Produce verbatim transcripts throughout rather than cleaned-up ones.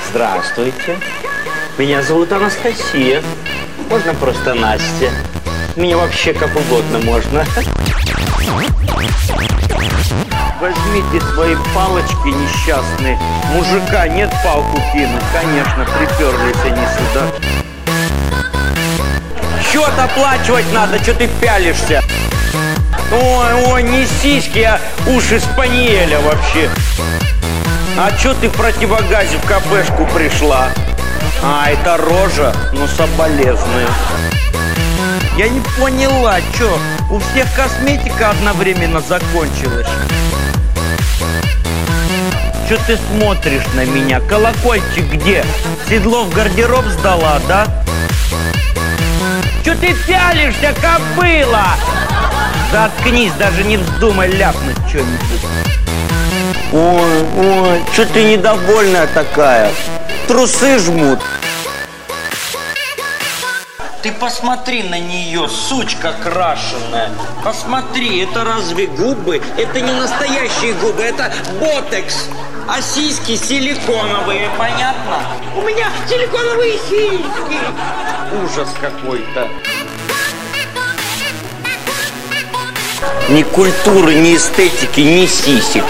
Здравствуйте. Меня зовут Анастасия. Можно просто Настя. Меня вообще как угодно можно. Возьмите свои палочки несчастные. Мужика нет, палку кинуть. Конечно, приперлись они сюда. Счет оплачивать надо, что ты пялишься? Ой, ой, не сиськи, а уши спаниеля вообще. А чё ты в противогазе в кафешку пришла? А, это рожа? Ну, соболезную. Я не поняла, чё? У всех косметика одновременно закончилась. Чё ты смотришь на меня? Колокольчик где? Седло в гардероб сдала, да? Чё ты пялишься, кобыла? Заткнись, даже не вздумай ляпнуть что-нибудь. Ой, ой, что ты недовольная такая? Трусы жмут. Ты посмотри на нее, сучка крашеная. Посмотри, это разве губы? Это не настоящие губы, это ботекс. А сиськи силиконовые, понятно? У меня силиконовые сиськи. Ужас какой-то. Ни культуры, ни эстетики, ни сисек.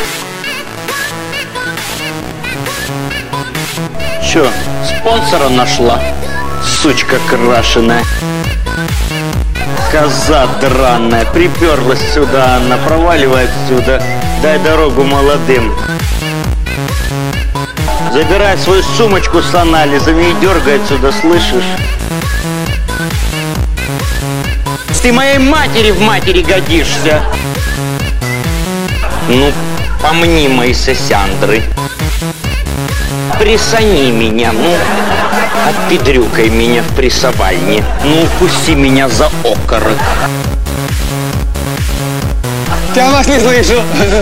Чё, спонсора нашла? Сучка крашеная. Коза драная. Приперлась сюда, она проваливает сюда. Дай дорогу молодым. Забирай свою сумочку с анализами и дергай отсюда, слышишь? Ты моей матери в матери годишься. Ну, помни мои сосяндры. Присани меня, ну, отпедрюкай меня в прессовальне. Ну, укуси меня за окорок. Я вас не слышу.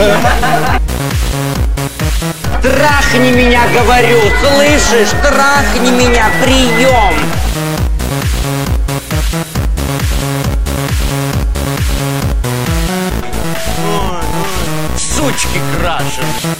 Трахни меня, говорю, слышишь? Трахни меня, прием. Сучки крашеные.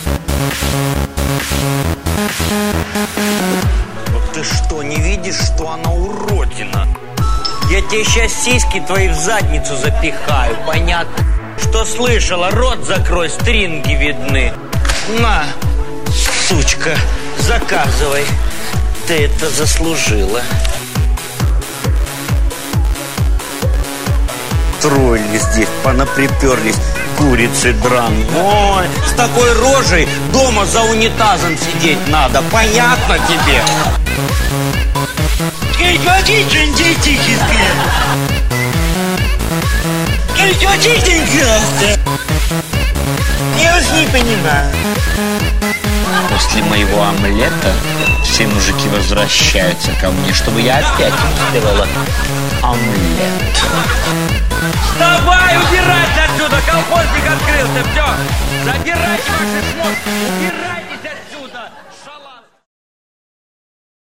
Вот ты что, не видишь, что она уродина? Я тебе сейчас сиськи твои в задницу запихаю, понятно? Что слышала? Рот закрой, стринги видны. На, сучка, заказывай. Ты это заслужила. Тролли здесь, понаприперлись. Курицы драные. Ой, с такой рожей дома за унитазом сидеть надо. Понятно тебе? Я уж не понимаю. После моего омлета все мужики возвращаются ко мне, чтобы я опять им сделала омлет. Давай, убирайся отсюда! Колхозник открылся! Все! Забирайте ваши шмотки! Убирайте!